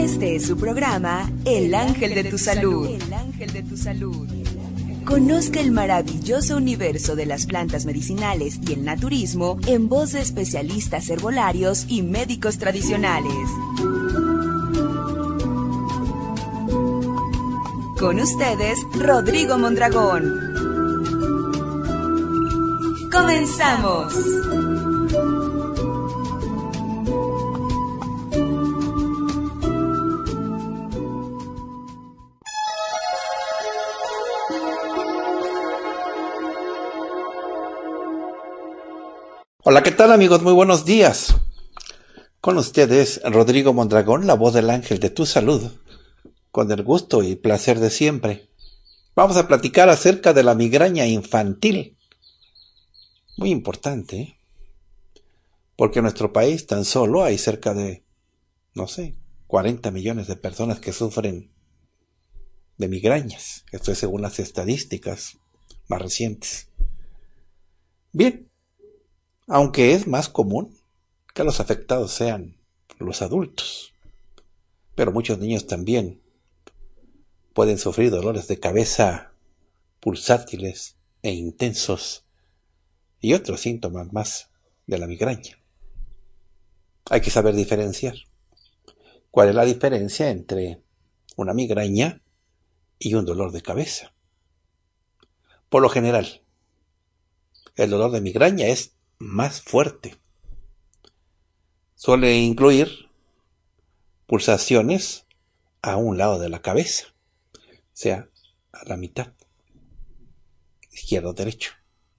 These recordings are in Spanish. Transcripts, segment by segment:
Este es su programa, El Ángel de tu Salud. El Ángel de tu Salud. Conozca el maravilloso universo de las plantas medicinales y el naturismo en voz de especialistas herbolarios y médicos tradicionales. Con ustedes, Rodrigo Mondragón. ¡Comenzamos! Hola, ¿qué tal amigos? Muy buenos días. Con ustedes, Rodrigo Mondragón, la voz del ángel de tu salud, con el gusto y placer de siempre. Vamos a platicar acerca de la migraña infantil. Muy importante, ¿eh? Porque en nuestro país tan solo hay cerca de, 40 millones de personas que sufren de migrañas. Esto es según las estadísticas más recientes. Bien. Aunque es más común que los afectados sean los adultos, pero muchos niños también pueden sufrir dolores de cabeza pulsátiles e intensos y otros síntomas más de la migraña. Hay que saber diferenciar. ¿Cuál es la diferencia entre una migraña y un dolor de cabeza? Por lo general, el dolor de migraña es más fuerte. Suele incluir pulsaciones a un lado de la cabeza, o sea, a la mitad, izquierdo o derecho.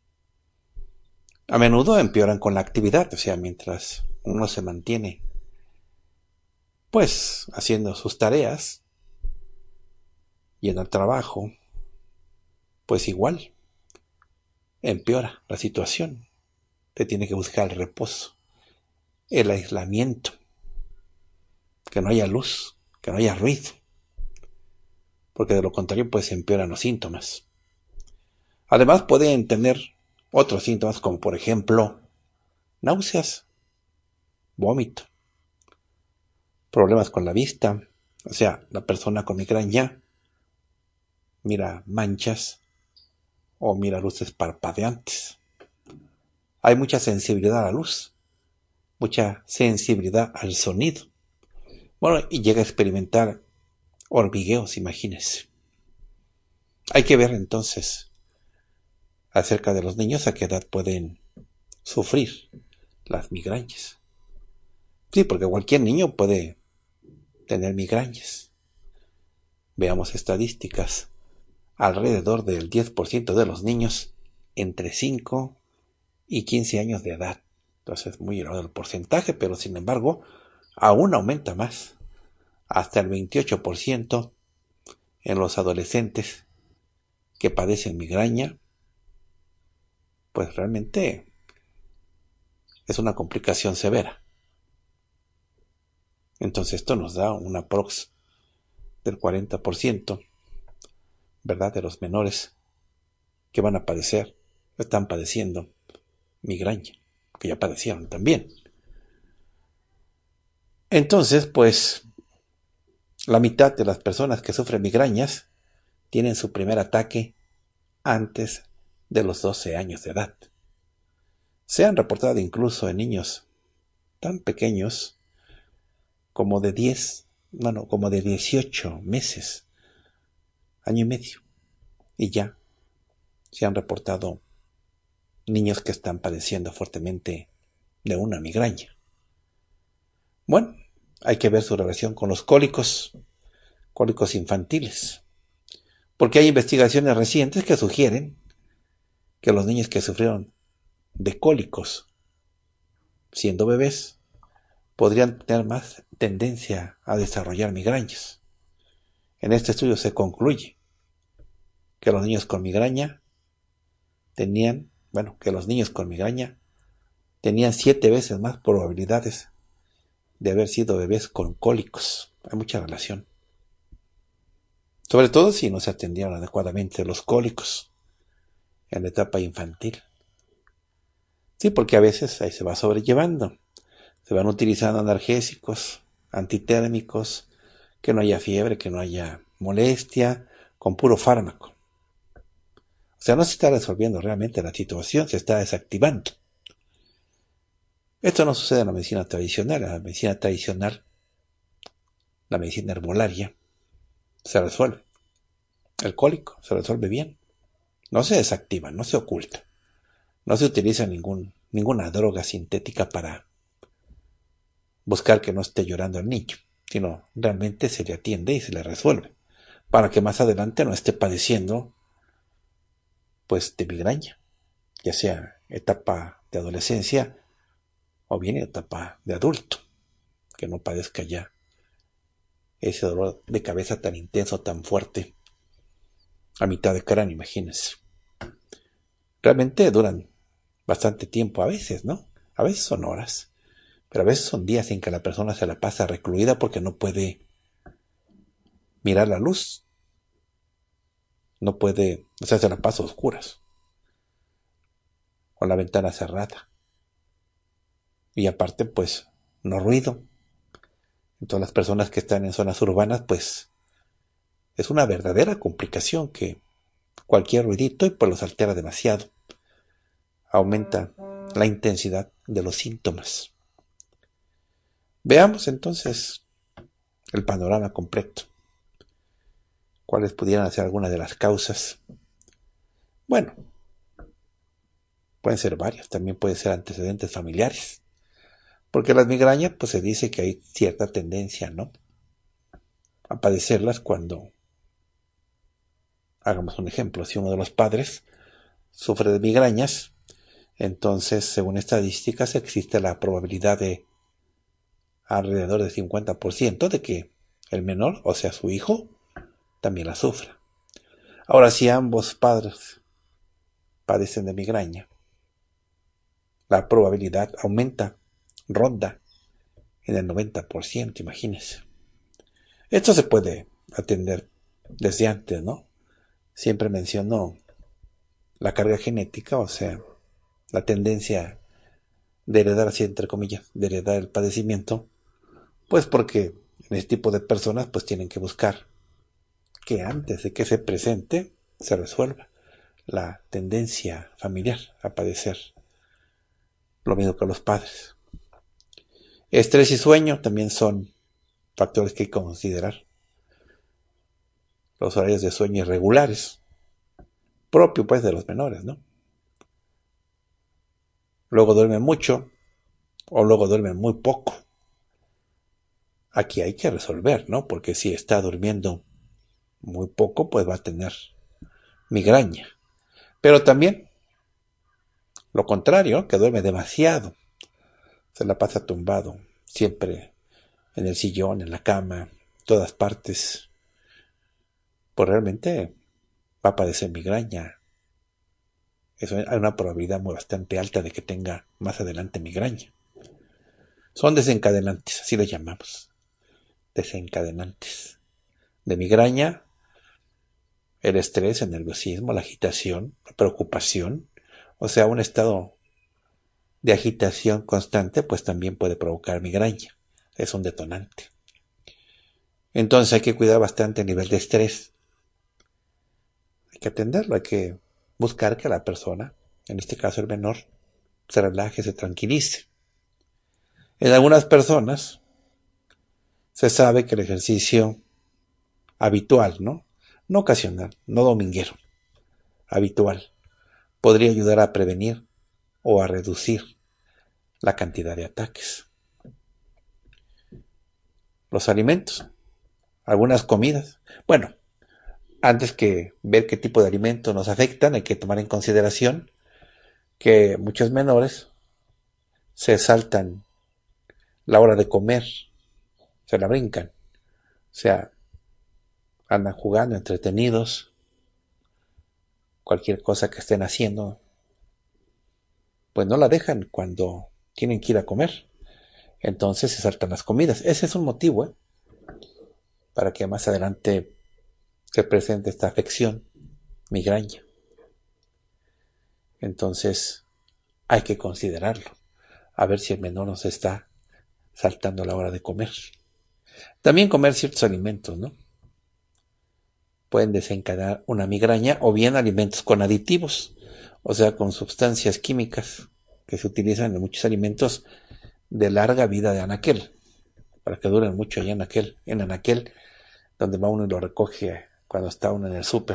A menudo empeoran con la actividad, o sea, mientras uno se mantiene, pues, haciendo sus tareas y en el trabajo, pues igual, empeora la situación. Te tiene que buscar el reposo, el aislamiento, que no haya luz, que no haya ruido, porque de lo contrario pues empeoran los síntomas. Además pueden tener otros síntomas como por ejemplo náuseas, vómito, problemas con la vista, o sea, la persona con migraña mira manchas o mira luces parpadeantes. Hay mucha sensibilidad a la luz, mucha sensibilidad al sonido. Bueno, y llega a experimentar hormigueos, imagínense. Hay que ver entonces acerca de los niños a qué edad pueden sufrir las migrañas. Sí, porque cualquier niño puede tener migrañas. Veamos estadísticas. Alrededor del 10% de los niños entre 5 y 15 años de edad. Entonces, muy elevado el porcentaje, pero sin embargo, aún aumenta más. Hasta el 28% en los adolescentes que padecen migraña. Pues realmente es una complicación severa. Entonces esto nos da un aprox del 40%, ¿verdad?, de los menores que van a padecer, están padeciendo migraña, que ya padecieron también. Entonces, pues, la mitad de las personas que sufren migrañas tienen su primer ataque antes de los 12 años de edad. Se han reportado incluso en niños tan pequeños como de 18 meses, año y medio. Y ya se han reportado niños que están padeciendo fuertemente de una migraña. Bueno, hay que ver su relación con los cólicos infantiles, porque hay investigaciones recientes que sugieren que los niños que sufrieron de cólicos siendo bebés podrían tener más tendencia a desarrollar migrañas. En este estudio se concluye que los niños con migraña tenían 7 veces más probabilidades de haber sido bebés con cólicos. Hay mucha relación. Sobre todo si no se atendieron adecuadamente los cólicos en la etapa infantil. Sí, porque a veces ahí se va sobrellevando. Se van utilizando analgésicos, antitérmicos, que no haya fiebre, que no haya molestia, con puro fármaco. O sea, no se está resolviendo realmente la situación, se está desactivando. Esto no sucede en la medicina tradicional. En la medicina tradicional, la medicina herbolaria, se resuelve. El cólico se resuelve bien. No se desactiva, no se oculta. No se utiliza ninguna droga sintética para buscar que no esté llorando el niño, sino realmente se le atiende y se le resuelve, para que más adelante no esté padeciendo pues de migraña, ya sea etapa de adolescencia o bien etapa de adulto, que no padezca ya ese dolor de cabeza tan intenso, tan fuerte, a mitad de cráneo, imagínense. Realmente duran bastante tiempo a veces, ¿no? A veces son horas, pero a veces son días en que la persona se la pasa recluida porque no puede mirar la luz, no puede, o sea, se la pasa a oscuras, o la ventana cerrada. Y aparte, pues, no ruido. Entonces las personas que están en zonas urbanas, pues, es una verdadera complicación que cualquier ruidito y pues los altera demasiado. Aumenta la intensidad de los síntomas. Veamos entonces el panorama completo. ¿Cuáles pudieran ser algunas de las causas? Bueno, pueden ser varias, también pueden ser antecedentes familiares. Porque las migrañas, pues se dice que hay cierta tendencia, ¿no?, a padecerlas cuando, hagamos un ejemplo, si uno de los padres sufre de migrañas, entonces, según estadísticas, existe la probabilidad de alrededor del 50% de que el menor, o sea, su hijo, también la sufra. Ahora, si ambos padres padecen de migraña, la probabilidad aumenta, ronda en el 90%, imagínense. Esto se puede atender desde antes, ¿no? Siempre menciono la carga genética, o sea, la tendencia de heredar, así entre comillas, de heredar el padecimiento, pues porque en este tipo de personas pues tienen que buscar que antes de que se presente se resuelva la tendencia familiar a padecer lo mismo que los padres. Estrés y sueño también son factores que hay que considerar. Los horarios de sueño irregulares, propio pues de los menores, ¿no? Luego duermen mucho o luego duermen muy poco. Aquí hay que resolver, ¿no? Porque si está durmiendo muy poco, pues va a tener migraña. Pero también lo contrario, que duerme demasiado. Se la pasa tumbado, siempre en el sillón, en la cama, todas partes. Pues realmente va a padecer migraña. Hay una probabilidad bastante alta de que tenga más adelante migraña. Son desencadenantes, así le llamamos. Desencadenantes de migraña, el estrés, el nerviosismo, la agitación, la preocupación. O sea, un estado de agitación constante, pues también puede provocar migraña. Es un detonante. Entonces hay que cuidar bastante el nivel de estrés. Hay que atenderlo, hay que buscar que la persona, en este caso el menor, se relaje, se tranquilice. En algunas personas se sabe que el ejercicio habitual, ¿no? No ocasional, no dominguero, habitual, podría ayudar a prevenir o a reducir la cantidad de ataques. Los alimentos, algunas comidas. Bueno, antes que ver qué tipo de alimentos nos afectan, hay que tomar en consideración que muchos menores se saltan la hora de comer, se la brincan, o sea, andan jugando, entretenidos, cualquier cosa que estén haciendo, pues no la dejan cuando tienen que ir a comer. Entonces se saltan las comidas. Ese es un motivo, para que más adelante se presente esta afección, migraña. Entonces hay que considerarlo, a ver si el menor nos está saltando la hora de comer. También comer ciertos alimentos, ¿no? Pueden desencadenar una migraña, o bien alimentos con aditivos, o sea, con sustancias químicas que se utilizan en muchos alimentos de larga vida de anaquel, para que duren mucho allá en anaquel, donde va uno y lo recoge cuando está uno en el súper.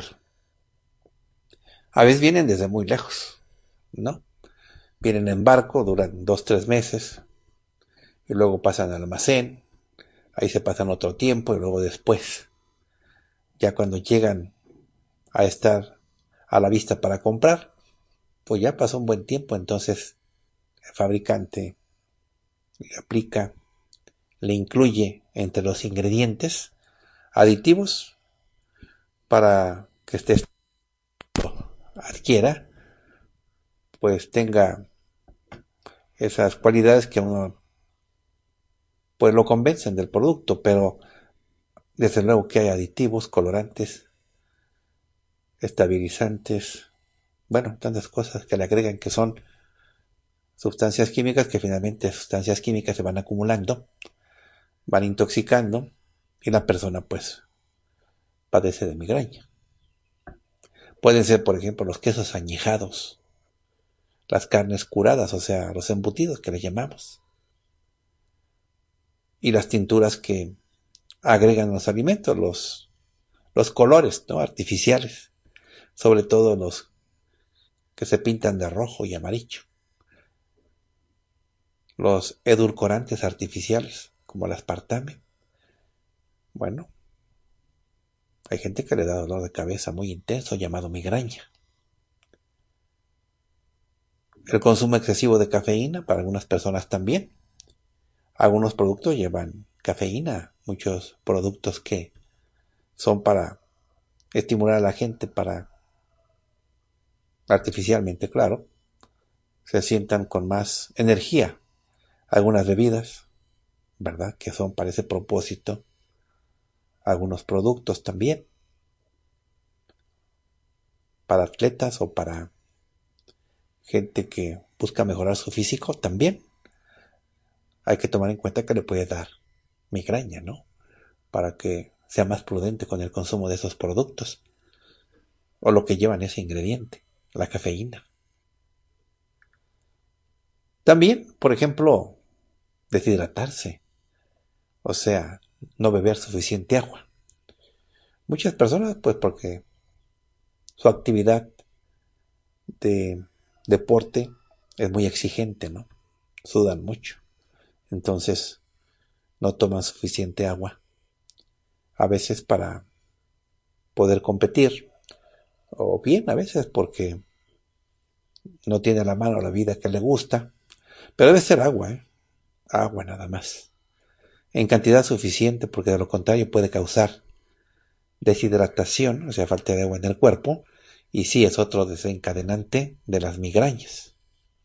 A veces vienen desde muy lejos, ¿no? Vienen en barco, duran 2, 3 meses, y luego pasan al almacén, ahí se pasan otro tiempo, y luego después, ya cuando llegan a estar a la vista para comprar, pues ya pasó un buen tiempo, entonces el fabricante le aplica, le incluye entre los ingredientes aditivos para que este adquiera, pues tenga esas cualidades que uno pues lo convencen del producto, pero desde luego que hay aditivos, colorantes, estabilizantes, bueno, tantas cosas que le agregan que son sustancias químicas, que finalmente sustancias químicas se van acumulando, van intoxicando, y la persona pues padece de migraña. Pueden ser, por ejemplo, los quesos añejados, las carnes curadas, o sea, los embutidos que les llamamos, y las tinturas que agregan los alimentos, los colores, ¿no? Artificiales, sobre todo los que se pintan de rojo y amarillo, los edulcorantes artificiales, como el aspartame. Bueno, hay gente que le da dolor de cabeza muy intenso llamado migraña. El consumo excesivo de cafeína para algunas personas también. Algunos productos llevan cafeína, muchos productos que son para estimular a la gente, para artificialmente, claro, se sientan con más energía. Algunas bebidas, ¿verdad?, que son para ese propósito. Algunos productos también, para atletas o para gente que busca mejorar su físico también. Hay que tomar en cuenta que le puede dar migraña, ¿no? Para que sea más prudente con el consumo de esos productos, o lo que llevan ese ingrediente, la cafeína. También, por ejemplo, deshidratarse, o sea, no beber suficiente agua. Muchas personas, pues porque su actividad de deporte es muy exigente, ¿no? Sudan mucho. Entonces, no toman suficiente agua. A veces para poder competir, o bien a veces porque no tiene a la mano la vida que le gusta. Pero debe ser agua, ¿eh? Agua nada más. En cantidad suficiente, porque de lo contrario puede causar deshidratación, o sea, falta de agua en el cuerpo, y sí es otro desencadenante de las migrañas.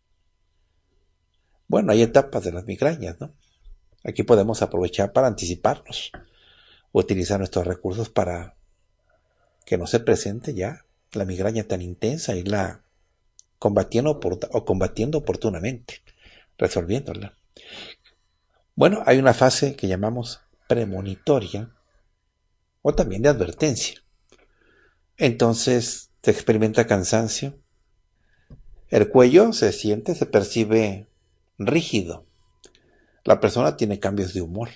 Bueno, hay etapas de las migrañas, ¿no? Aquí podemos aprovechar para anticiparnos, utilizar nuestros recursos para que no se presente ya la migraña tan intensa, y la combatiendo oportunamente, resolviéndola. Bueno, hay una fase que llamamos premonitoria, o también de advertencia. Entonces se experimenta cansancio, el cuello se percibe rígido, la persona tiene cambios de humor,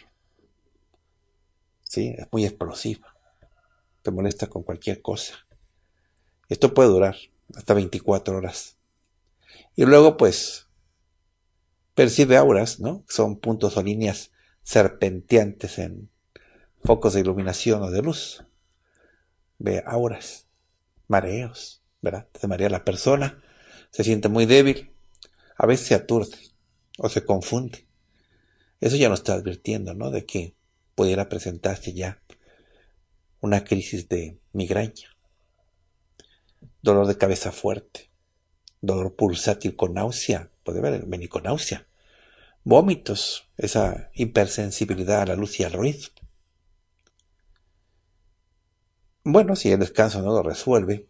¿sí? Es muy explosiva, te molesta con cualquier cosa. Esto puede durar hasta 24 horas. Y luego pues percibe auras, ¿no? Son puntos o líneas serpenteantes en focos de iluminación o de luz. Ve auras, mareos, ¿verdad? Se marea la persona, se siente muy débil, a veces se aturde o se confunde. Eso ya nos está advirtiendo, ¿no?, de que pudiera presentarse ya una crisis de migraña. Dolor de cabeza fuerte, dolor pulsátil con náusea, puede haber meniconáusea, vómitos, esa hipersensibilidad a la luz y al ruido. Bueno, si el descanso no lo resuelve,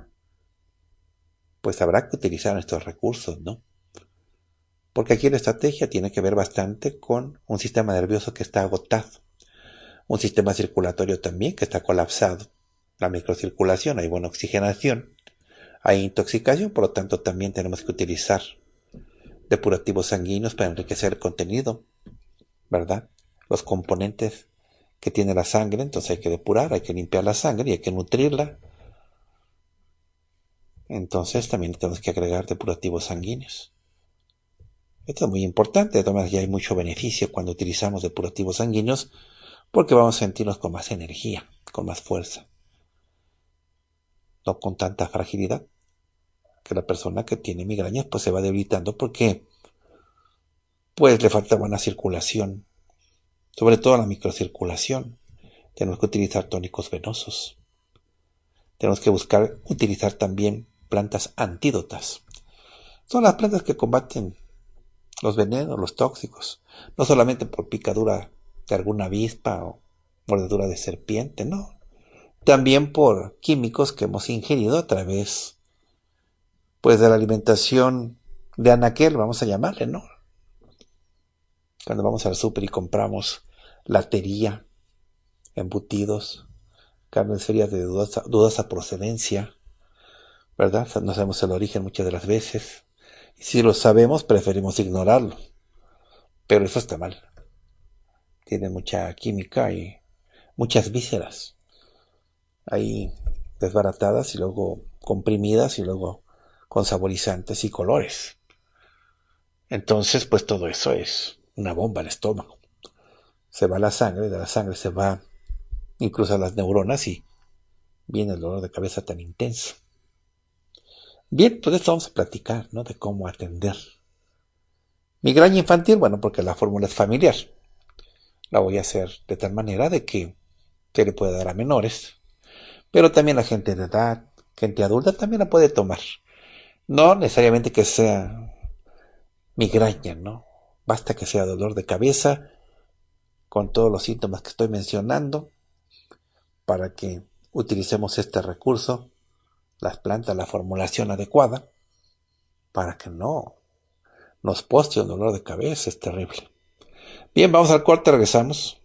pues habrá que utilizar estos recursos, ¿no? Porque aquí la estrategia tiene que ver bastante con un sistema nervioso que está agotado, Un sistema circulatorio también que está colapsado. La microcirculación, hay buena oxigenación, hay intoxicación, por lo tanto también tenemos que utilizar depurativos sanguíneos para enriquecer el contenido, ¿verdad? Los componentes que tiene la sangre, entonces hay que depurar, hay que limpiar la sangre y hay que nutrirla. Entonces también tenemos que agregar depurativos sanguíneos. Esto es muy importante, de todas maneras ya hay mucho beneficio cuando utilizamos depurativos sanguíneos porque vamos a sentirnos con más energía, con más fuerza, no con tanta fragilidad, que la persona que tiene migrañas pues se va debilitando porque pues le falta buena circulación, sobre todo la microcirculación. Tenemos que utilizar tónicos venosos. Tenemos que buscar utilizar también plantas antídotas. Son las plantas que combaten los venenos, los tóxicos, no solamente por picadura de alguna avispa o mordedura de serpiente, no. También por químicos que hemos ingerido a través pues de la alimentación de anaquel, vamos a llamarle, ¿no? Cuando vamos al súper y compramos latería, embutidos, carnes frías de dudosa procedencia, ¿verdad? No sabemos el origen muchas de las veces. Y si lo sabemos, preferimos ignorarlo. Pero eso está mal. Tiene mucha química y muchas vísceras ahí desbaratadas y luego comprimidas y luego con saborizantes y colores. Entonces, pues todo eso es una bomba al estómago. Se va la sangre, de la sangre se va incluso a las neuronas y viene el dolor de cabeza tan intenso. Bien, pues esto vamos a platicar, ¿no? De cómo atender migraña infantil, bueno, porque la fórmula es familiar. La voy a hacer de tal manera de que se le puede dar a menores, pero también a gente de edad, gente adulta también la puede tomar. No necesariamente que sea migraña, ¿no? Basta que sea dolor de cabeza con todos los síntomas que estoy mencionando para que utilicemos este recurso, las plantas, la formulación adecuada, para que no nos postre un dolor de cabeza, es terrible. Bien, vamos al corte, regresamos.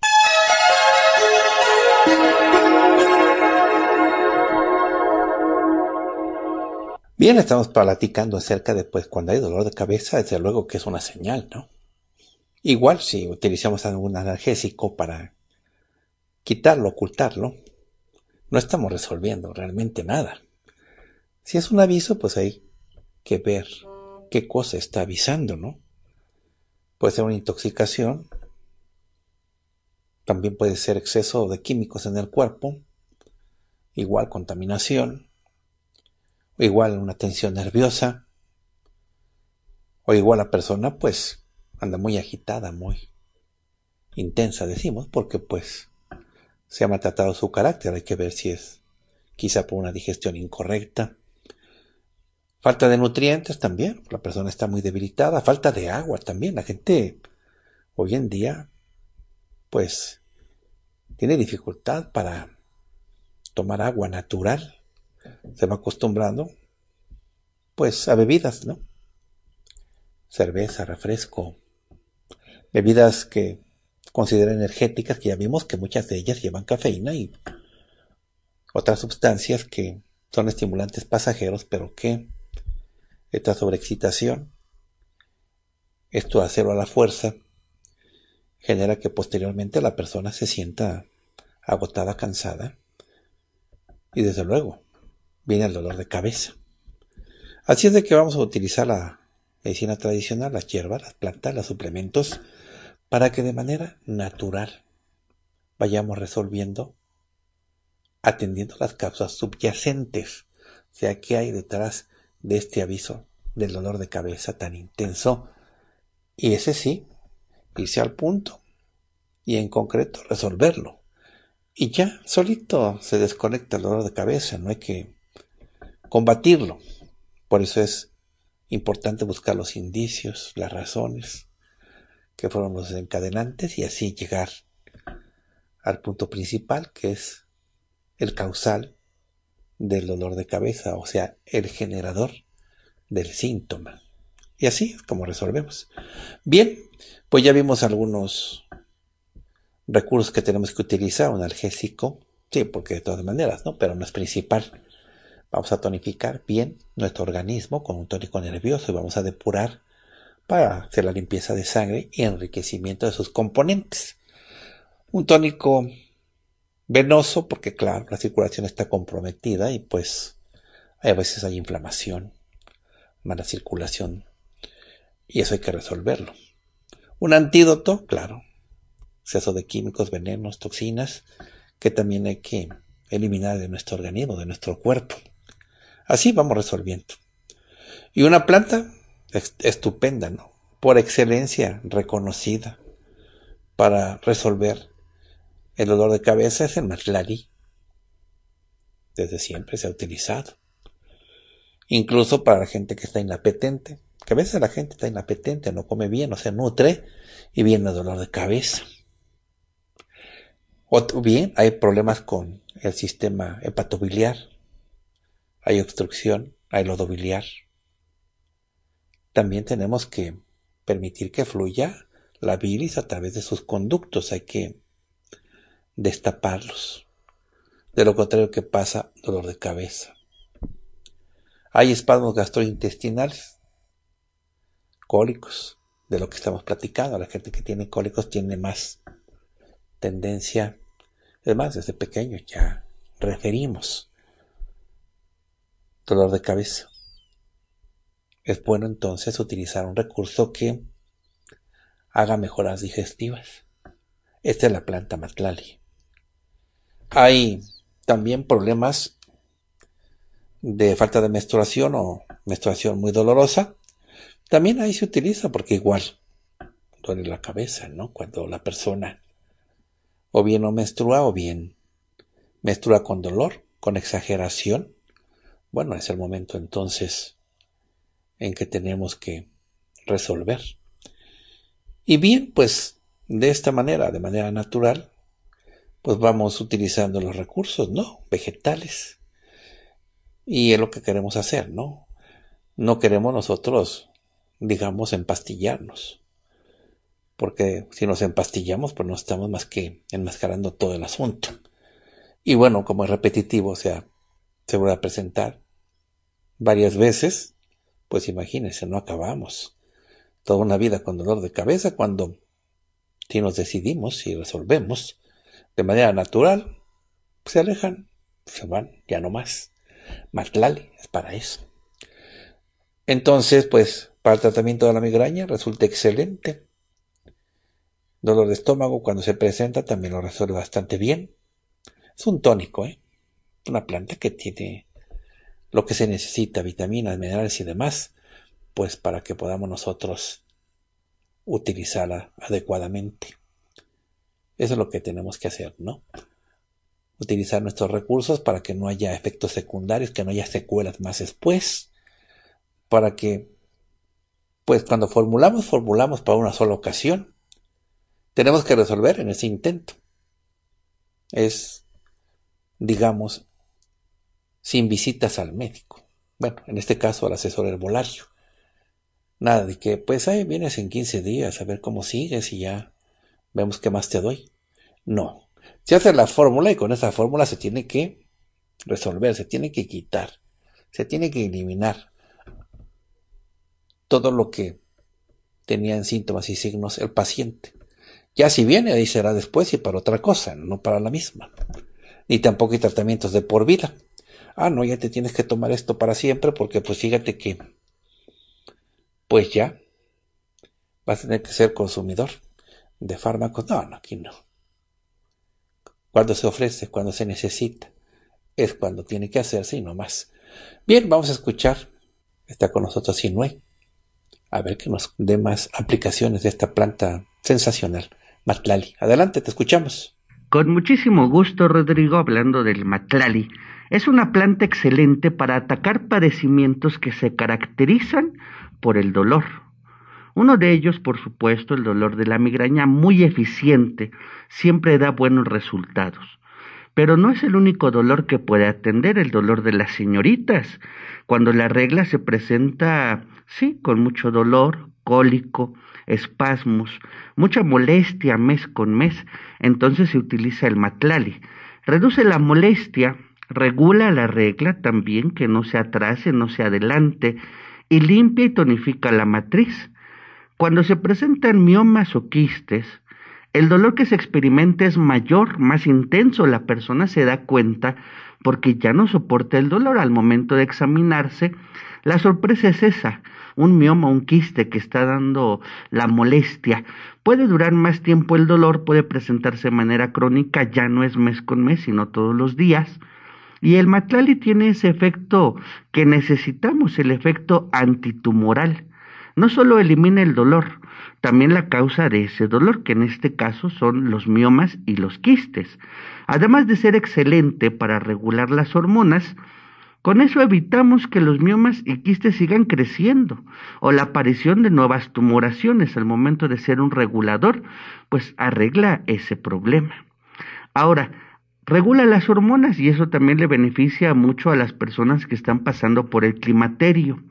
Bien, estamos platicando acerca de, pues, cuando hay dolor de cabeza, desde luego que es una señal, ¿no? Igual si utilizamos algún analgésico para quitarlo, ocultarlo, no estamos resolviendo realmente nada. Si es un aviso, pues hay que ver qué cosa está avisando, ¿no? Puede ser una intoxicación, también puede ser exceso de químicos en el cuerpo, igual contaminación, o igual una tensión nerviosa, o igual la persona pues anda muy agitada, muy intensa, decimos, porque pues se ha maltratado su carácter. Hay que ver si es quizá por una digestión incorrecta, falta de nutrientes también, la persona está muy debilitada, falta de agua también. La gente hoy en día pues tiene dificultad para tomar agua natural, se va acostumbrando pues a bebidas, ¿no? Cerveza, refresco, bebidas que considera energéticas, que ya vimos que muchas de ellas llevan cafeína y otras sustancias que son estimulantes pasajeros, pero que esta sobreexcitación, esto de hacerlo a la fuerza, genera que posteriormente la persona se sienta agotada, cansada, y desde luego viene el dolor de cabeza. Así es de que vamos a utilizar la medicina tradicional, las hierbas, las plantas, los suplementos, para que de manera natural vayamos resolviendo, atendiendo las causas subyacentes, o sea, qué hay detrás de este aviso del dolor de cabeza tan intenso, y ese sí, irse al punto y en concreto resolverlo. Y ya solito se desconecta el dolor de cabeza, no hay que combatirlo. Por eso es importante buscar los indicios, las razones que fueron los desencadenantes y así llegar al punto principal, que es el causal del dolor de cabeza, o sea, el generador del síntoma. Y así es como resolvemos. Bien, pues ya vimos algunos recursos que tenemos que utilizar, un analgésico, sí, porque de todas maneras, ¿no? Pero no es principal. Vamos a tonificar bien nuestro organismo con un tónico nervioso y vamos a depurar para hacer la limpieza de sangre y enriquecimiento de sus componentes. Un tónico venoso, porque claro, la circulación está comprometida y pues a veces hay inflamación, mala circulación, y eso hay que resolverlo. Un antídoto, claro, exceso de químicos, venenos, toxinas, que también hay que eliminar de nuestro organismo, de nuestro cuerpo. Así vamos resolviendo. Y una planta estupenda, ¿no? Por excelencia reconocida para resolver el dolor de cabeza es el matlari. Desde siempre se ha utilizado. Incluso para la gente que está inapetente, que a veces la gente está inapetente, no come bien, no se nutre y viene el dolor de cabeza. O bien hay problemas con el sistema hepatobiliar, hay obstrucción, hay lodo biliar. También tenemos que permitir que fluya la bilis a través de sus conductos, hay que destaparlos. De lo contrario, ¿qué pasa? Dolor de cabeza. Hay espasmos gastrointestinales, cólicos, de lo que estamos platicando. La gente que tiene cólicos tiene más tendencia, es más, desde pequeño ya referimos dolor de cabeza. Es bueno entonces utilizar un recurso que haga mejoras digestivas. Esta es la planta matlali. Hay también problemas de falta de menstruación o menstruación muy dolorosa. También ahí se utiliza porque igual duele la cabeza, ¿no? Cuando la persona o bien no menstrua o bien menstrua con dolor, con exageración. Bueno, es el momento entonces en que tenemos que resolver. Y bien, pues de esta manera, de manera natural, pues vamos utilizando los recursos, ¿no? Vegetales. Y es lo que queremos hacer, ¿no? No queremos nosotros, digamos, empastillarnos. Porque si nos empastillamos, pues no estamos más que enmascarando todo el asunto. Y bueno, como es repetitivo, o sea, se vuelve a presentar varias veces, pues imagínense, no acabamos toda una vida con dolor de cabeza cuando si nos decidimos y resolvemos de manera natural, se alejan, se van, ya no más. Matlali es para eso. Entonces, pues, para el tratamiento de la migraña resulta excelente. Dolor de estómago cuando se presenta también lo resuelve bastante bien. Es un tónico, una planta que tiene lo que se necesita, vitaminas, minerales y demás, pues para que podamos nosotros utilizarla adecuadamente. Eso es lo que tenemos que hacer, ¿no? Utilizar nuestros recursos para que no haya efectos secundarios, que no haya secuelas más después, para que, pues cuando formulamos para una sola ocasión. Tenemos que resolver en ese intento. Es, digamos, sin visitas al médico. Bueno, en este caso al asesor herbolario. Nada de que, pues ahí vienes en 15 días a ver cómo sigues y ya vemos qué más te doy. No. Se hace la fórmula y con esa fórmula se tiene que resolver, se tiene que quitar, se tiene que eliminar todo lo que tenía en síntomas y signos el paciente. Ya si viene, ahí será después y para otra cosa, no para la misma. Ni tampoco hay tratamientos de por vida. No, ya te tienes que tomar esto para siempre porque pues fíjate que pues ya vas a tener que ser consumidor de fármacos. No, aquí no. Cuando se ofrece, cuando se necesita, es cuando tiene que hacerse y no más. Bien, vamos a escuchar. Está con nosotros Sinue. A ver que nos dé más aplicaciones de esta planta sensacional, matlali. Adelante, te escuchamos. Con muchísimo gusto, Rodrigo, hablando del matlali. Es una planta excelente para atacar padecimientos que se caracterizan por el dolor. Uno de ellos, por supuesto, el dolor de la migraña, muy eficiente, siempre da buenos resultados. Pero no es el único dolor que puede atender, el dolor de las señoritas. Cuando la regla se presenta, sí, con mucho dolor, cólico, espasmos, mucha molestia mes con mes, entonces se utiliza el matlali. Reduce la molestia, regula la regla también, que no se atrase, no se adelante, y limpia y tonifica la matriz. Cuando se presentan miomas o quistes, el dolor que se experimenta es mayor, más intenso. La persona se da cuenta porque ya no soporta el dolor al momento de examinarse. La sorpresa es esa: un mioma, un quiste que está dando la molestia. Puede durar más tiempo el dolor, puede presentarse de manera crónica, ya no es mes con mes, sino todos los días. Y el matlali tiene ese efecto que necesitamos, el efecto antitumoral. No solo elimina el dolor, también la causa de ese dolor, que en este caso son los miomas y los quistes. Además de ser excelente para regular las hormonas, con eso evitamos que los miomas y quistes sigan creciendo o la aparición de nuevas tumoraciones. Al momento de ser un regulador, pues arregla ese problema. Ahora, regula las hormonas y eso también le beneficia mucho a las personas que están pasando por el climaterio.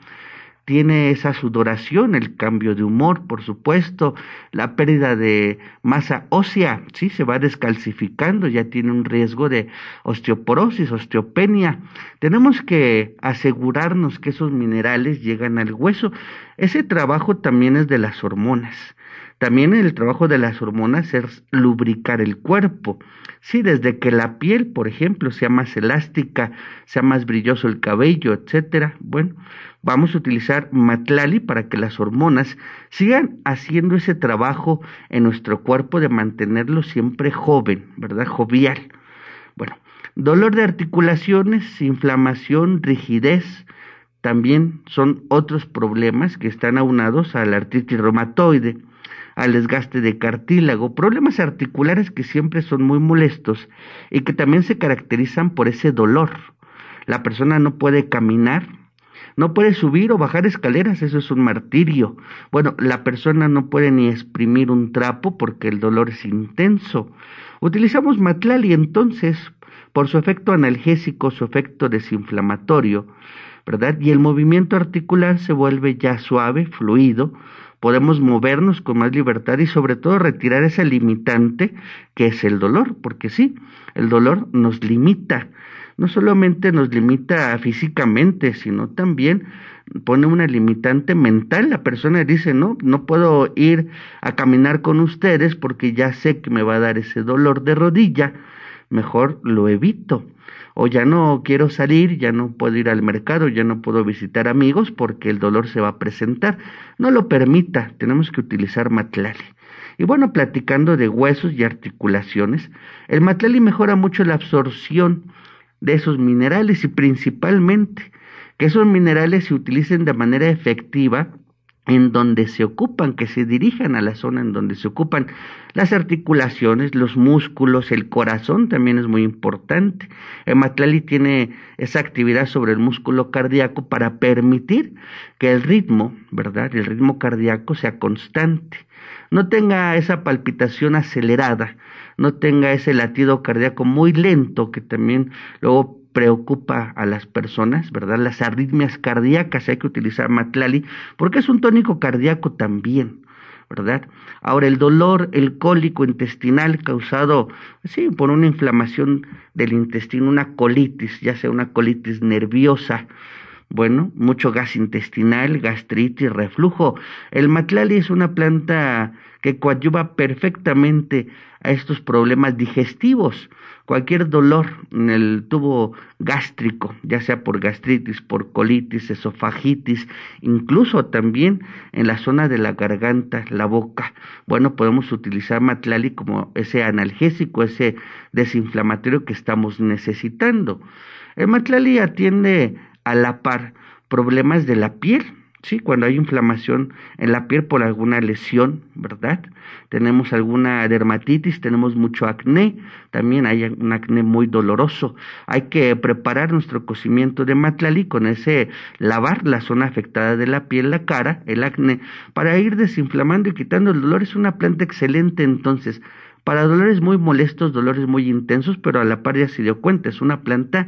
Tiene esa sudoración, el cambio de humor, por supuesto, la pérdida de masa ósea, sí, se va descalcificando, ya tiene un riesgo de osteoporosis, osteopenia. Tenemos que asegurarnos que esos minerales llegan al hueso. Ese trabajo también es de las hormonas. También el trabajo de las hormonas es lubricar el cuerpo. Sí, desde que la piel, por ejemplo, sea más elástica, sea más brilloso el cabello, etcétera. Bueno, vamos a utilizar matlali para que las hormonas sigan haciendo ese trabajo en nuestro cuerpo de mantenerlo siempre joven, ¿verdad? Jovial. Bueno, dolor de articulaciones, inflamación, rigidez, también son otros problemas que están aunados a la artritis reumatoide, al desgaste de cartílago, problemas articulares que siempre son muy molestos y que también se caracterizan por ese dolor. La persona no puede caminar, no puede subir o bajar escaleras, eso es un martirio. Bueno, la persona no puede ni exprimir un trapo porque el dolor es intenso. Utilizamos matlali entonces por su efecto analgésico, su efecto desinflamatorio, ¿verdad? Y el movimiento articular se vuelve ya suave, fluido. Podemos movernos con más libertad y sobre todo retirar esa limitante que es el dolor, porque sí, el dolor nos limita. No solamente nos limita físicamente, sino también pone una limitante mental. La persona dice, no puedo ir a caminar con ustedes porque ya sé que me va a dar ese dolor de rodilla, mejor lo evito. O ya no quiero salir, ya no puedo ir al mercado, ya no puedo visitar amigos porque el dolor se va a presentar. No lo permita, tenemos que utilizar matlali. Y bueno, platicando de huesos y articulaciones, el matlali mejora mucho la absorción de esos minerales y principalmente que esos minerales se utilicen de manera efectiva en donde se ocupan, que se dirijan a la zona en donde se ocupan las articulaciones, los músculos, el corazón también es muy importante. El matlali tiene esa actividad sobre el músculo cardíaco para permitir que el ritmo, ¿verdad? El ritmo cardíaco sea constante, no tenga esa palpitación acelerada, no tenga ese latido cardíaco muy lento que también luego preocupa a las personas, ¿verdad? Las arritmias cardíacas, hay que utilizar matlali porque es un tónico cardíaco también, ¿verdad? Ahora, el dolor, el cólico intestinal causado, sí, por una inflamación del intestino, una colitis, ya sea una colitis nerviosa, bueno, mucho gas intestinal, gastritis, reflujo. El matlali es una planta que coadyuva perfectamente a estos problemas digestivos. Cualquier dolor en el tubo gástrico, ya sea por gastritis, por colitis, esofagitis, incluso también en la zona de la garganta, la boca. Bueno, podemos utilizar matlali como ese analgésico, ese desinflamatorio que estamos necesitando. El matlali atiende a la par problemas de la piel, sí, cuando hay inflamación en la piel por alguna lesión, ¿verdad? Tenemos alguna dermatitis, tenemos mucho acné, también hay un acné muy doloroso. Hay que preparar nuestro cocimiento de matlali con ese lavar la zona afectada de la piel, la cara, el acné, para ir desinflamando y quitando el dolor. Es una planta excelente entonces para dolores muy molestos, dolores muy intensos, pero a la par ya se dio cuenta, es una planta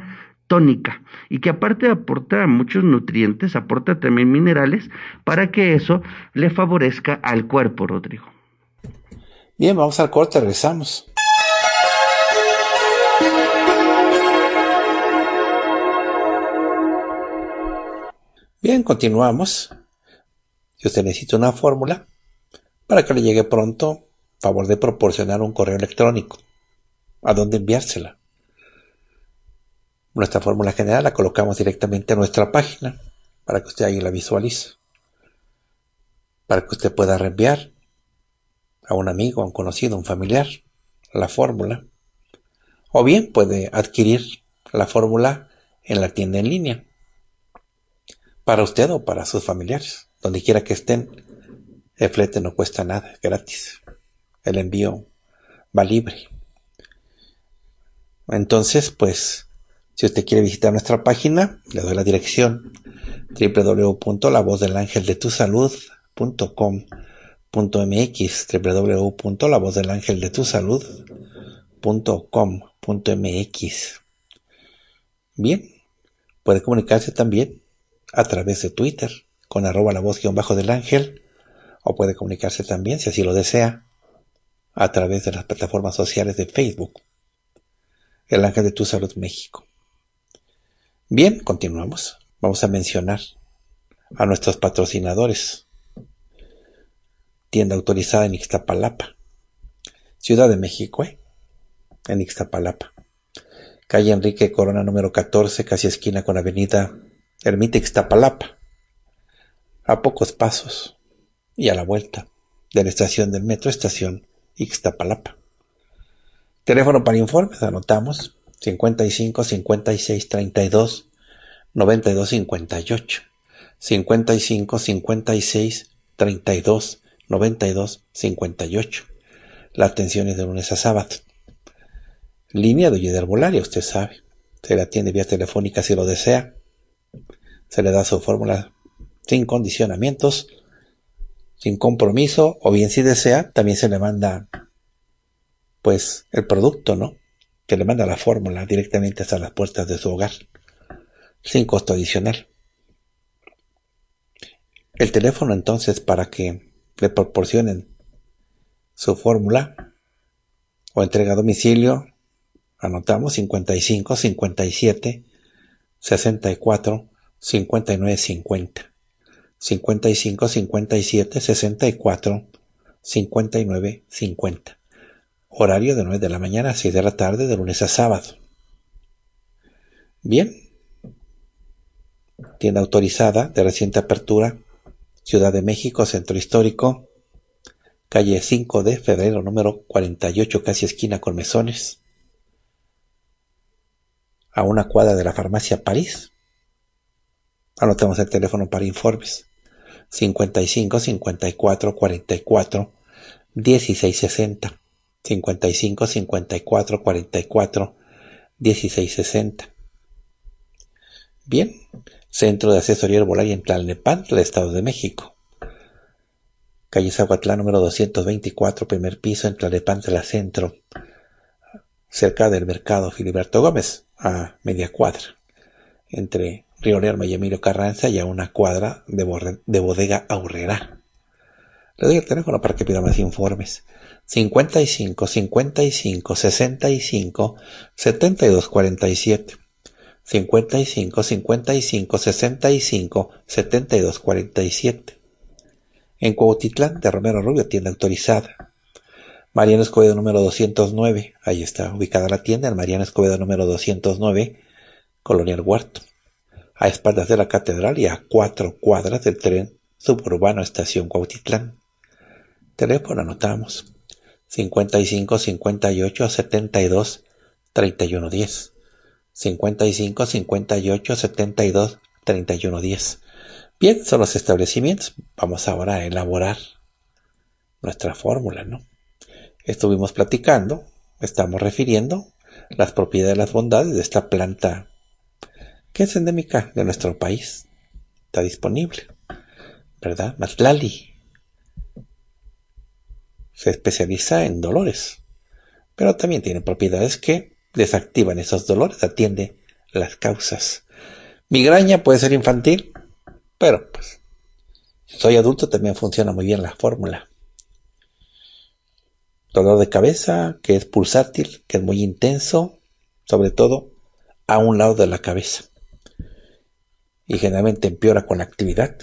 tónica y que aparte aporta muchos nutrientes, aporta también minerales para que eso le favorezca al cuerpo, Rodrigo. Bien, vamos al corte, regresamos. Bien, continuamos. Si usted necesita una fórmula para que le llegue pronto, favor de proporcionar un correo electrónico. ¿A dónde enviársela? Nuestra fórmula general la colocamos directamente en nuestra página para que usted ahí la visualice. Para que usted pueda reenviar a un amigo, a un conocido, a un familiar la fórmula. O bien puede adquirir la fórmula en la tienda en línea. Para usted o para sus familiares. Donde quiera que estén, el flete no cuesta nada, es gratis. El envío va libre. Entonces, pues, si usted quiere visitar nuestra página, le doy la dirección www.lavozdelangeldetusalud.com.mx www.lavozdelangeldetusalud.com.mx. Bien, puede comunicarse también a través de Twitter con @lavoz_del-ángel, o puede comunicarse también, si así lo desea, a través de las plataformas sociales de Facebook, El Ángel de tu Salud México. Bien, continuamos. Vamos a mencionar a nuestros patrocinadores. Tienda autorizada en Ixtapalapa, Ciudad de México, en Ixtapalapa. Calle Enrique Corona número 14, casi esquina con Avenida Ermita Ixtapalapa. A pocos pasos y a la vuelta de la estación del metro, estación Ixtapalapa. Teléfono para informes, anotamos 55 56 32 92 58. 55 56 32 92 58. La atención es de lunes a sábado. Línea de Oye de Herbolaria, usted sabe. Se le atiende vía telefónica si lo desea. Se le da su fórmula sin condicionamientos, sin compromiso, o bien si desea, también se le manda pues el producto, ¿no? Que le manda la fórmula directamente hasta las puertas de su hogar, sin costo adicional. El teléfono entonces para que le proporcionen su fórmula o entrega a domicilio, anotamos 55 57 64 59 50. 55 57 64 59 50. Horario de 9 de la mañana a 6 de la tarde, de lunes a sábado. Bien. Tienda autorizada de reciente apertura, Ciudad de México, Centro Histórico, calle 5 de Febrero, número 48, casi esquina con Mesones, a una cuadra de la farmacia París. Anotamos el teléfono para informes: 55 54 44 16 60. 55 54 44 16 60. Bien, Centro de Asesoría Herbolaria en Tlalnepantla, Estado de México. Calle Zahuatlán número 224, primer piso, en Tlalnepantla Centro, cerca del mercado Filiberto Gómez, a media cuadra, entre Río Lerma y Emilio Carranza, y a una cuadra de Bodega Aurrera. Le doy el teléfono para que pida más informes: 55 55 65 72 47. 55 55 65 72 47. En Cuautitlán de Romero Rubio, tienda autorizada. Mariano Escobedo número 209, ahí está ubicada la tienda, en Mariano Escobedo número 209, Colonia El Huerto, a espaldas de la catedral y a 4 cuadras del tren suburbano Estación Cuautitlán. Teléfono anotamos: 55 58 72 31 10. 55 58 72 31 10. Bien, son los establecimientos. Vamos ahora a elaborar nuestra fórmula, ¿no? Estuvimos platicando, estamos refiriendo las propiedades, las bondades de esta planta que es endémica de nuestro país. Está disponible, ¿verdad? Matlali se especializa en dolores, pero también tiene propiedades que desactivan esos dolores, atiende las causas. Migraña puede ser infantil, pero pues si soy adulto también funciona muy bien la fórmula. Dolor de cabeza, que es pulsátil, que es muy intenso, sobre todo a un lado de la cabeza. Y generalmente empeora con la actividad.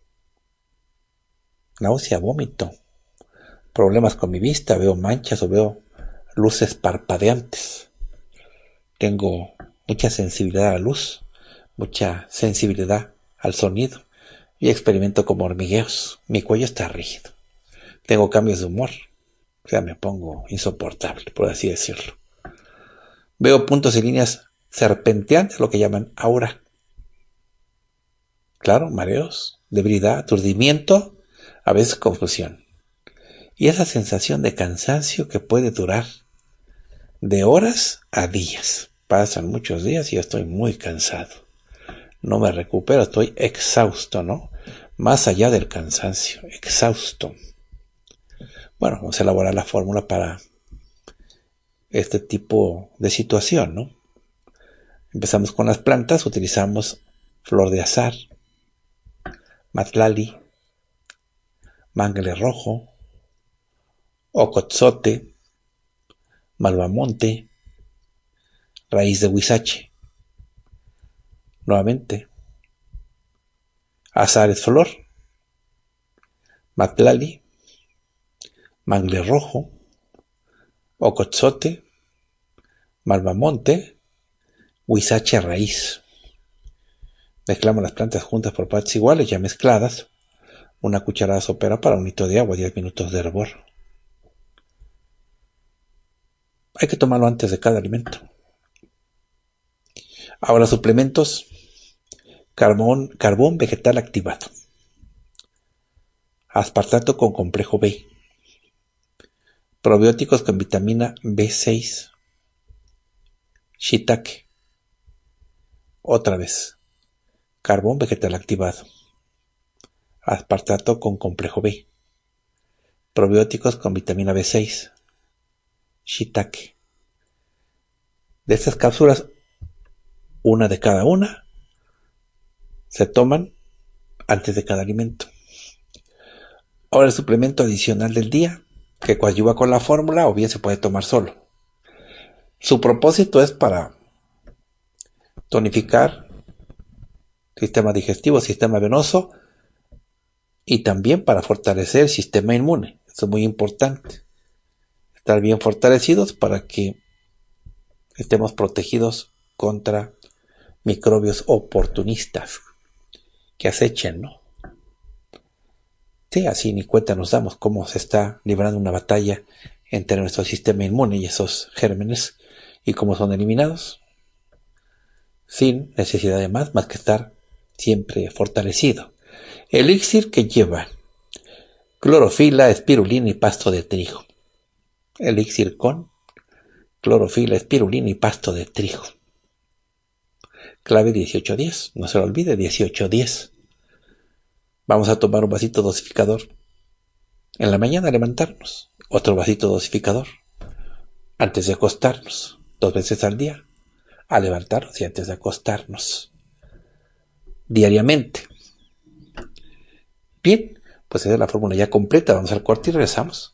Náusea, vómito, problemas con mi vista, veo manchas o veo luces parpadeantes. Tengo mucha sensibilidad a la luz, mucha sensibilidad al sonido y experimento como hormigueos. Mi cuello está rígido. Tengo cambios de humor. O sea, me pongo insoportable, por así decirlo. Veo puntos y líneas serpenteantes, lo que llaman aura. Claro, mareos, debilidad, aturdimiento, a veces confusión. Y esa sensación de cansancio que puede durar de horas a días. Pasan muchos días y yo estoy muy cansado. No me recupero, estoy exhausto, ¿no? Más allá del cansancio, exhausto. Bueno, vamos a elaborar la fórmula para este tipo de situación, ¿no? Empezamos con las plantas, utilizamos flor de azahar, matlali, mangle rojo, ocotzote, malvamonte, raíz de huizache. Nuevamente, azahar es flor, matlali, mangle rojo, ocotzote, malvamonte, huizache raíz. Mezclamos las plantas juntas por partes iguales, ya mezcladas. Una cucharada sopera para un litro de agua, 10 minutos de hervor. Hay que tomarlo antes de cada alimento. Ahora suplementos. Carbón vegetal activado. Aspartato con complejo B. Probióticos con vitamina B6. Shiitake. Otra vez. Carbón vegetal activado. Aspartato con complejo B. Probióticos con vitamina B6. Shiitake. De estas cápsulas, una de cada una, se toman antes de cada alimento. Ahora el suplemento adicional del día, que coadyuva con la fórmula o bien se puede tomar solo. Su propósito es para tonificar sistema digestivo, sistema venoso y también para fortalecer el sistema inmune. Eso es muy importante. Estar bien fortalecidos para que estemos protegidos contra microbios oportunistas que acechen, ¿no? Sí, así ni cuenta nos damos cómo se está librando una batalla entre nuestro sistema inmune y esos gérmenes y cómo son eliminados sin necesidad de más que estar siempre fortalecido. Elixir que lleva clorofila, espirulina y pasto de trigo. Elixir con clorofila, espirulina y pasto de trigo. Clave 1810, no se lo olvide, 1810. Vamos a tomar un vasito dosificador en la mañana al levantarnos, otro vasito dosificador antes de acostarnos, 2 veces al día, al levantarnos y antes de acostarnos, diariamente. Bien, pues esa es la fórmula ya completa, vamos al corte y regresamos.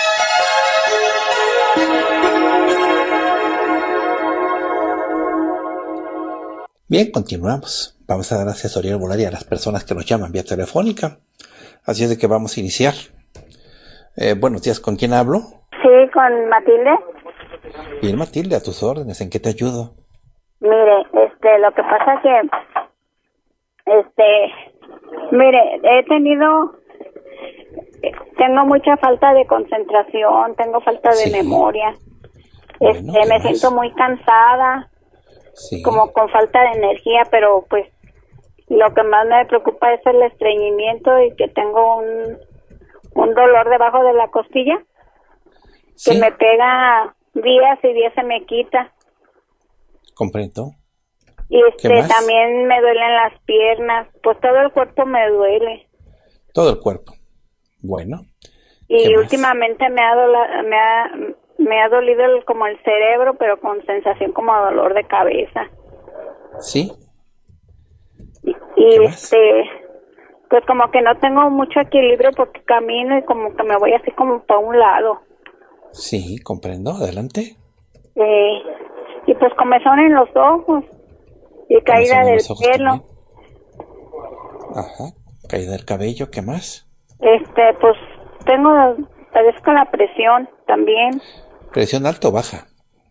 Bien, continuamos. Vamos a dar asesoría herbolaria a las personas que nos llaman vía telefónica. Así es de que vamos a iniciar. Buenos días, ¿con quién hablo? Sí, con Matilde. Bien, Matilde, a tus órdenes, ¿en qué te ayudo? Mire, lo que pasa que, mire, tengo mucha falta de concentración, tengo falta de memoria. Bueno, me siento muy cansada, como con falta de energía, pero pues lo que más me preocupa es el estreñimiento y que tengo un dolor debajo de la costilla que me pega días y días se me quita. Comprendo. Y también me duelen las piernas, pues todo el cuerpo me duele. Todo el cuerpo. Bueno. Y últimamente me ha dolido como el cerebro, pero con sensación como dolor de cabeza. Sí. Y pues como que no tengo mucho equilibrio porque camino y como que me voy así como para un lado. Sí, comprendo. Adelante. Y pues comezón en los ojos y caída del pelo. También. Ajá. Caída del cabello, ¿qué más? Pues padezco la presión también. ¿Presión alta o baja?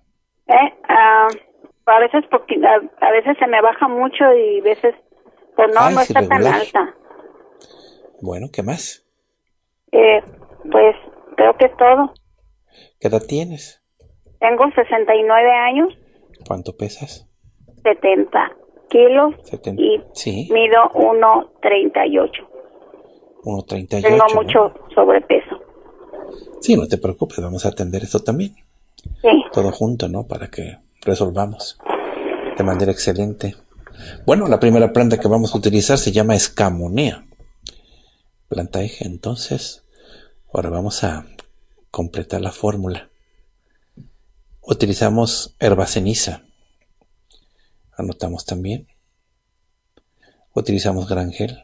A veces se me baja mucho y a veces pues no está irregular. tan alta. Bueno, ¿qué más? Pues creo que es todo. ¿Qué edad tienes? Tengo 69 años. ¿Cuánto pesas? 70 kilos 70. Y sí. mido 1.38. 1.38. Tengo mucho sobrepeso. Sí, no te preocupes, vamos a atender esto también. Sí. Todo junto, ¿no? Para que resolvamos de manera excelente. Bueno, la primera planta que vamos a utilizar se llama escamonea. Planta eje, entonces. Ahora vamos a completar la fórmula. Utilizamos herbaceniza. Anotamos también. Utilizamos grangel.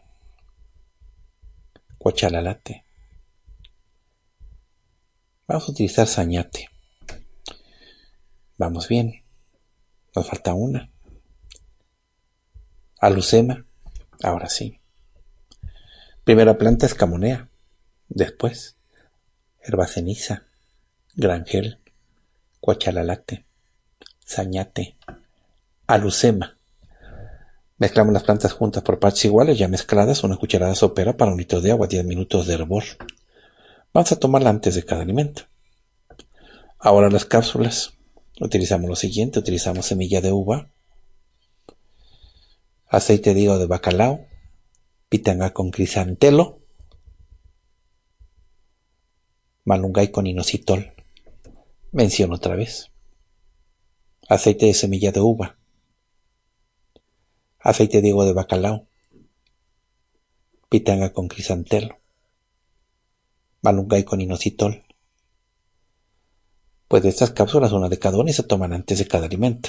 Cuachalalate. Vamos a utilizar sañate. Vamos bien. Nos falta una. Alucema. Ahora sí. Primera planta escamonea. Después, herbaceniza, grangel, cuachalalate, sañate, alucema. Mezclamos las plantas juntas por partes iguales, ya mezcladas, una cucharada sopera para un litro de agua, 10 minutos de hervor. Vamos a tomarla antes de cada alimento. Ahora las cápsulas. Utilizamos lo siguiente, utilizamos semilla de uva, aceite de hígado de bacalao, pitanga con crisantelo, malungay con inositol. Menciono otra vez. Aceite de semilla de uva, aceite de hígado de bacalao, pitanga con crisantelo, malungay con inositol. Pues de estas cápsulas, una de cada una y se toman antes de cada alimento.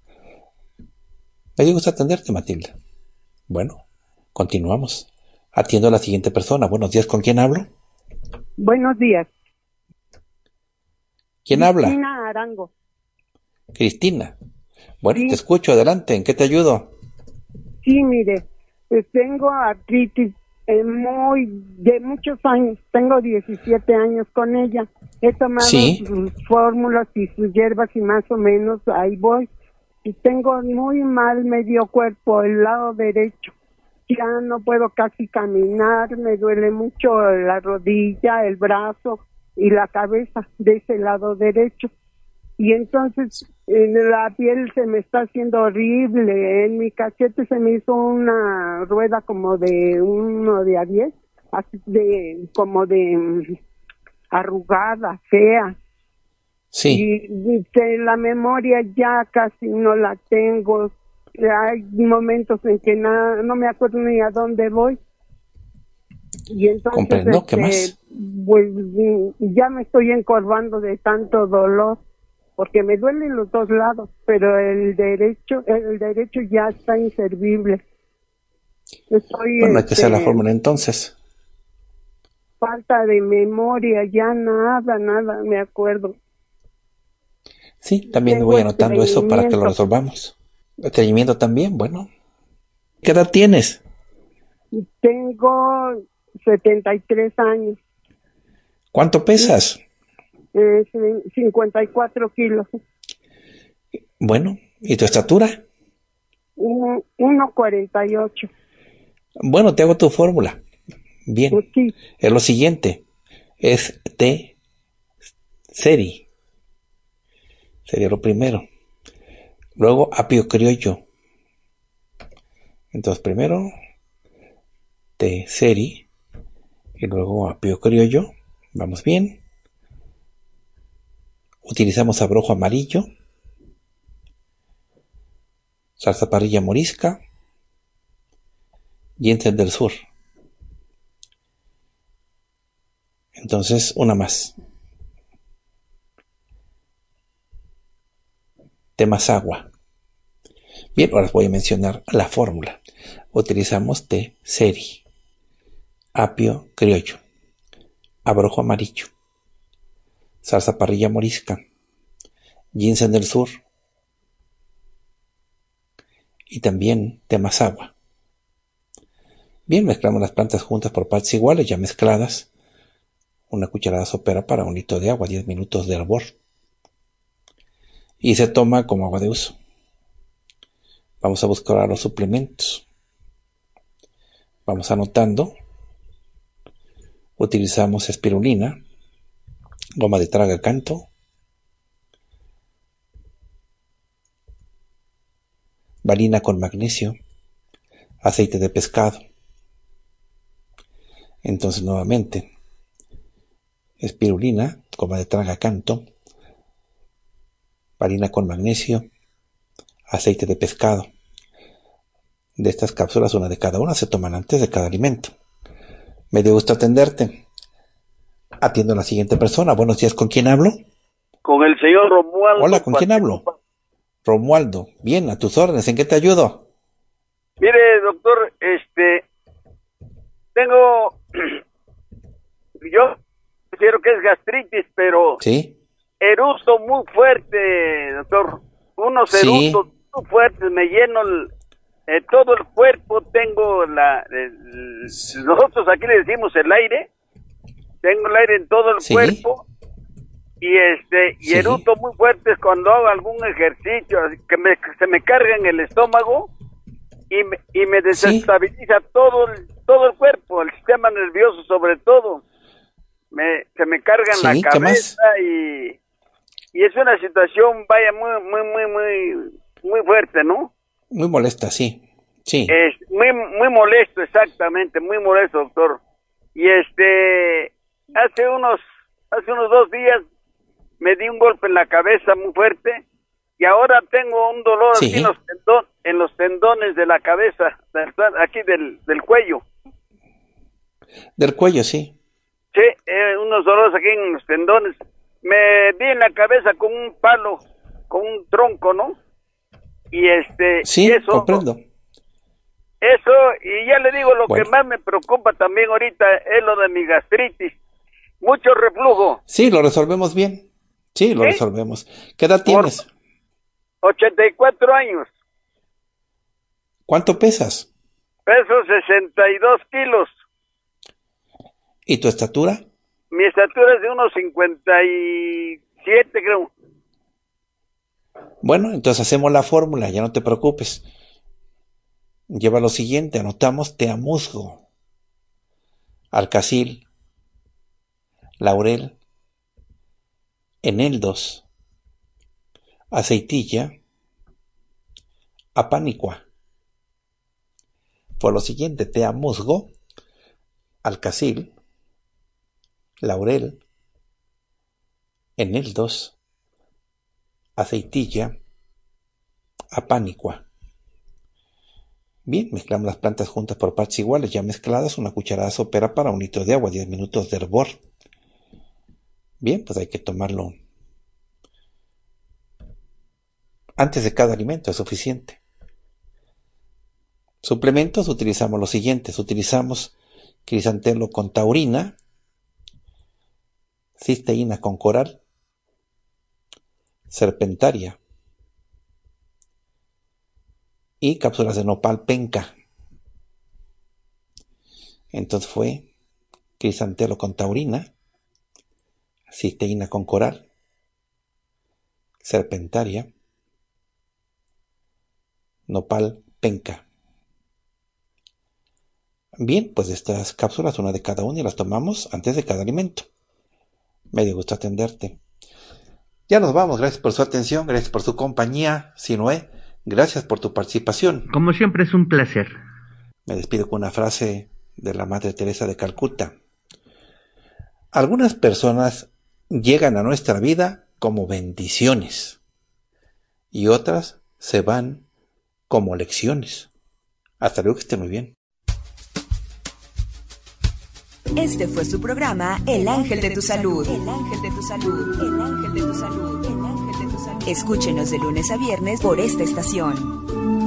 Me gusta atenderte, Matilda. Bueno, continuamos. Atiendo a la siguiente persona. Buenos días, ¿con quién hablo? Buenos días. ¿Quién habla? Cristina Arango. Cristina. Bueno, Sí. Te escucho, adelante. ¿En qué te ayudo? Sí, mire, tengo artritis de muchos años. Tengo 17 años con ella. He tomado sus fórmulas y sus hierbas y más o menos ahí voy. Y tengo muy mal medio cuerpo, el lado derecho. Ya no puedo casi caminar, me duele mucho la rodilla, el brazo y la cabeza de ese lado derecho. Y entonces la piel se me está haciendo horrible, en mi cachete se me hizo una rueda como de 1 de a 10, así como de arrugada, fea. Sí. Y la memoria ya casi no la tengo. Hay momentos en que no me acuerdo ni a dónde voy. Y entonces comprendo. ¿Qué más? Pues ya me estoy encorvando de tanto dolor, porque me duelen los dos lados, pero el derecho ya está inservible. Bueno, hay que hacer la fórmula entonces. Falta de memoria, ya nada me acuerdo. Sí, también me voy anotando eso para que lo resolvamos. Estreñimiento también, bueno. ¿Qué edad tienes? Tengo 73 años. ¿Cuánto pesas? 54 kilos. Bueno, ¿y tu estatura? 1.48. Bueno, te hago tu fórmula. Bien. Sí. Es lo siguiente. Es T-Seri. Sería lo primero. Luego apio criollo. Entonces primero T-Seri y luego apio criollo. Vamos bien. Utilizamos abrojo amarillo, zarzaparrilla morisca, ginseng del sur. Entonces, una más. Té más agua. Bien, ahora voy a mencionar la fórmula. Utilizamos té seri, apio criollo, abrojo amarillo, salsa parrilla morisca, ginseng del sur y también té masagua. Bien, mezclamos las plantas juntas por partes iguales, ya mezcladas. Una cucharada sopera para un litro de agua, 10 minutos de hervor. Y se toma como agua de uso. Vamos a buscar los suplementos. Vamos anotando. Utilizamos espirulina, goma de tragacanto, valina con magnesio, aceite de pescado. Entonces nuevamente, espirulina, goma de tragacanto, valina con magnesio, aceite de pescado. De estas cápsulas, una de cada una se toman antes de cada alimento. Me dio gusto atenderte. Atiendo a la siguiente persona. Buenos días, ¿con quién hablo? Con el señor Romualdo. Hola, ¿con quién hablo? Romualdo. Bien, a tus órdenes. ¿En qué te ayudo? Mire, doctor, tengo, yo considero que es gastritis, pero sí, eructo muy fuerte, doctor. Unos eructos muy fuertes, me lleno todo el cuerpo, tengo nosotros aquí le decimos el aire, tengo el aire en todo el cuerpo, y eructo muy fuertes cuando hago algún ejercicio, que se me carga en el estómago, y me desestabiliza todo el cuerpo, el sistema nervioso sobre todo, se me carga en la cabeza, y es una situación, vaya, muy fuerte, ¿no? Muy molesta, sí. Es muy molesto, exactamente, muy molesto, doctor. Y hace unos 2 días me di un golpe en la cabeza muy fuerte, y ahora tengo un dolor aquí en los tendones de la cabeza, aquí del cuello. Del cuello, sí. Sí, unos dolores aquí en los tendones. Me di en la cabeza con un palo, con un tronco, ¿no? Y sí, y eso, comprendo. Eso, y ya le digo, lo que más me preocupa también ahorita es lo de mi gastritis. Mucho reflujo. Sí, lo resolvemos bien. Sí, lo resolvemos. ¿Qué edad tienes? 84 años. ¿Cuánto pesas? Peso 62 kilos. ¿Y tu estatura? Mi estatura es de unos 57, creo. Bueno, entonces hacemos la fórmula, ya no te preocupes. Lleva lo siguiente, anotamos té a musgo, alcacil, laurel, eneldos, aceitilla, apanicua. Fue lo siguiente, té a musgo, alcacil, laurel, eneldos, aceitilla, apanicua. Bien, mezclamos las plantas juntas por partes iguales, ya mezcladas, una cucharada sopera para un litro de agua, 10 minutos de hervor. Bien, pues hay que tomarlo antes de cada alimento, es suficiente. Suplementos, utilizamos los siguientes. Utilizamos crisantelo con taurina, cisteína con coral, serpentaria y cápsulas de nopal penca. Entonces fue crisantelo con taurina, cisteína con coral, serpentaria, nopal penca. Bien, pues estas cápsulas, una de cada una, y las tomamos antes de cada alimento. Me dio gusto atenderte. Ya nos vamos, gracias por su atención, gracias por su compañía, Sinoé, gracias por tu participación. Como siempre es un placer. Me despido con una frase de la Madre Teresa de Calcuta. Algunas personas llegan a nuestra vida como bendiciones y otras se van como lecciones. Hasta luego, que esté muy bien. Este fue su programa El Ángel de tu Salud. El Ángel de tu Salud. El Ángel de tu Salud. El Ángel de tu Salud. Escúchenos de lunes a viernes por esta estación.